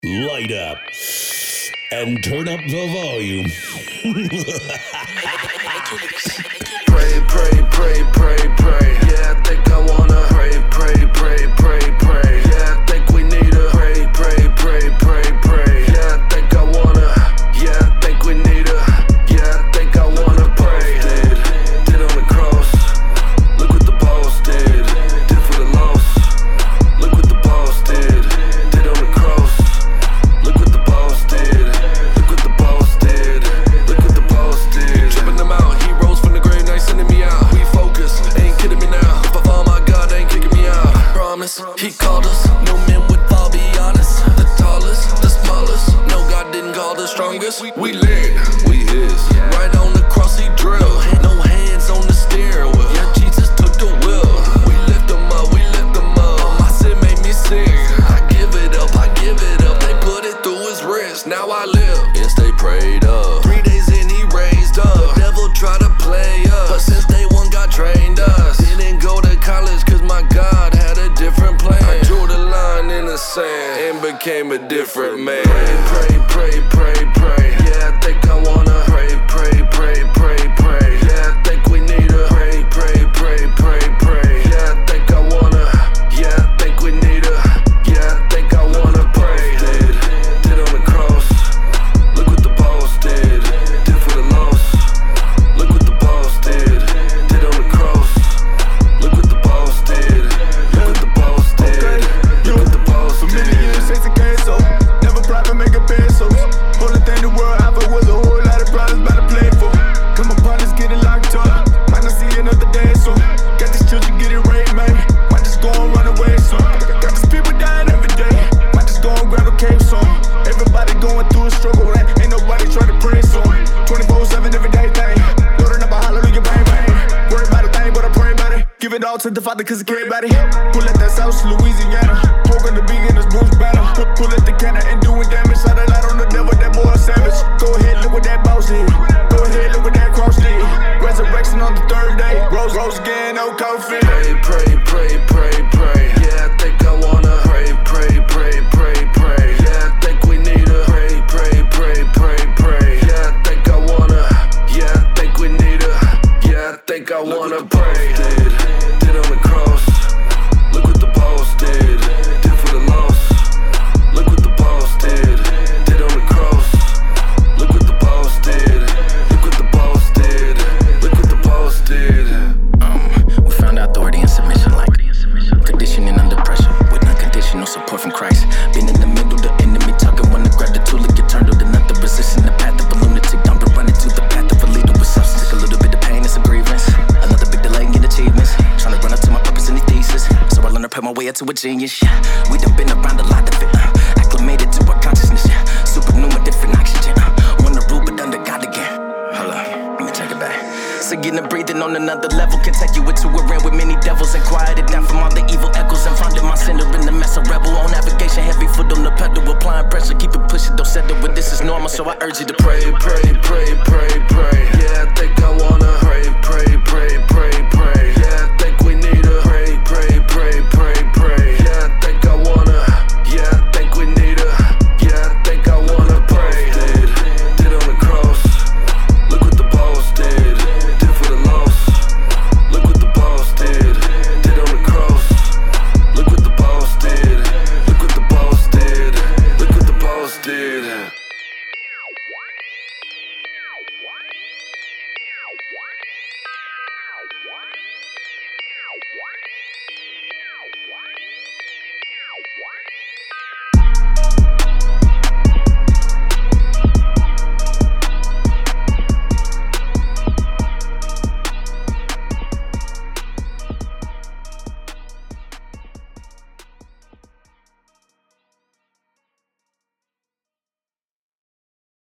light up, and turn up the volume. Pray, pray, pray, pray, pray. Yeah, I think I wanna pray, pray, pray, pray, pray. Yeah, I think we need a pray, pray, pray, pray, pray. Yeah, I think I wanna. Yeah, I think we need a. Yeah, I think I wanna pray. Did on the cross. Look what the boss did. Did for the loss. Look what the boss did. Did on the cross. Look what the boss did. Look what the boss did. Look what the boss did. Tripping them out. He rose from the grave, now he's sending me out. We focus, ain't kidding me now. If I fall, my God, they ain't kicking me out. Promise, he called us. No men would fall, be honest. The tallest, the smallest. No, God didn't call the strongest. We lit, we is. Right on the cross, he drilled. No hands on the steering wheel. Yeah, Jesus took the wheel. We lift them up, we lift them up. My sin made me sick. I give it up, I give it up. They put it through his wrist. Now I live and stay prayed up. 3 days in, he raised up. The devil tried to play us, but since day one, God trained us. Didn't go to college, cause my God had a different plan. I drew the line in the sand and became a different man. Pray, pray, pray, pray. Yeah, I think I wanna pray, pray, pray, pray, pray. Yeah, I think we need a pray, pray, pray, pray, pray. Yeah, I think I wanna. Yeah, I think we need a. Yeah, I think I wanna pray. Did on the cross. Look what the boss did. Did for the loss. Look what the boss did. Did on the cross. Look what the boss did. Look what the boss did. Look what the boss did. For many years, chasing queso. Never proud to make a pesos. Only thing the world offered was a whole lot of problems by the play for. Come upon us getting locked up. Might not see another day, so got these children getting raped, man. Might just go and run away, so got these people dying every day. Might just go and grab a cave song. Everybody going through a struggle, right? Ain't nobody trying to pray, so 24/7 everyday thing. Loading up a hallelujah, bang, bang. Worry about a thing, but I pray about it. Give it all to the Father, cause I care about it. Pull at that South Louisiana. Poking the beginners, boost banner. Pull at the cannon and doing damage. Shot a light on the devil, that boy a savage. Go ahead, look what that boss did. Go ahead, look what that cross did. Resurrection on the third day. Rose again, no coffin. Pray, pray, pray, pray, pray. Yeah, I think I wanna pray, pray, pray, pray, pray. Yeah, I think we need a pray, pray, pray, pray, pray. Yeah, I think I wanna. Yeah, I think we need a. Yeah, I think I wanna pray. Did on the cross. Look what the boss did. Did for the loss. Look what the boss did. Did on the cross. Look what the boss did. Look what the boss did. Look what the boss did. We found authority and submission like conditioning under pressure with unconditional support from Christ. Been in the middle, the enemy talking when I grab the tool and get turned on. Another resisting the path of a lunatic. I'm running to the path of a leader with substance. A little bit of pain, it's a grievance. Another big delay in achievements. Trying to run up to my purpose in the thesis. So I learned to pay my way up to a genius. We done been around a lot of it. Acclimated to our consciousness. Superhuman, different oxygen. Wanna rule, but under God again. Hold on, let me take it back. Singing and breathing on another level can take you into a realm with many devils and quiet it down from all the evil echoes and finding my center in the mess of rebel on navigation, heavy foot on the pedal, applying pressure, keep it pushing, don't settle when this is normal. So I urge you to pray, Pray, pray, pray, pray, pray. Yeah, I think I